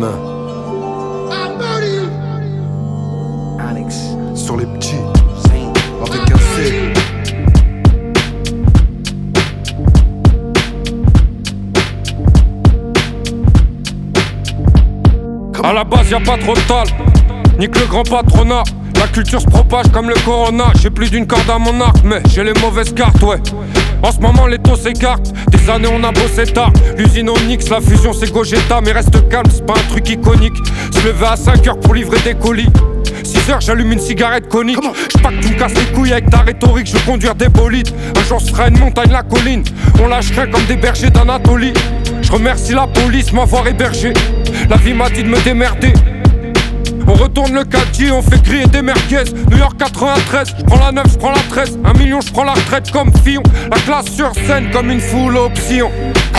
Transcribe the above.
main. Alex sur les petits, avec un C. À la base y'a pas trop de tal, nique le grand patronat. La culture se propage comme le corona. J'ai plus d'une corde à mon arc, mais j'ai les mauvaises cartes, ouais. En ce moment les taux s'écartent. Des années on a bossé tard. L'usine Onyx, la fusion c'est Gogeta. Mais reste calme, c'est pas un truc iconique. Se lever à 5h pour livrer des colis. 6h j'allume une cigarette conique. J'pas que tu me casses les couilles avec ta rhétorique. Je veux conduire des bolides. Un jour ce sera une montagne, la colline. On lâche rien comme des bergers d'Anatolie. Je remercie la police m'avoir hébergé. La vie m'a dit de me démerder. On retourne le 4G, on fait griller des merguez. New York 93, j'prends la 9, j'prends la 13. 1 million, j'prends la retraite comme Fillon. La classe sur scène comme une full option.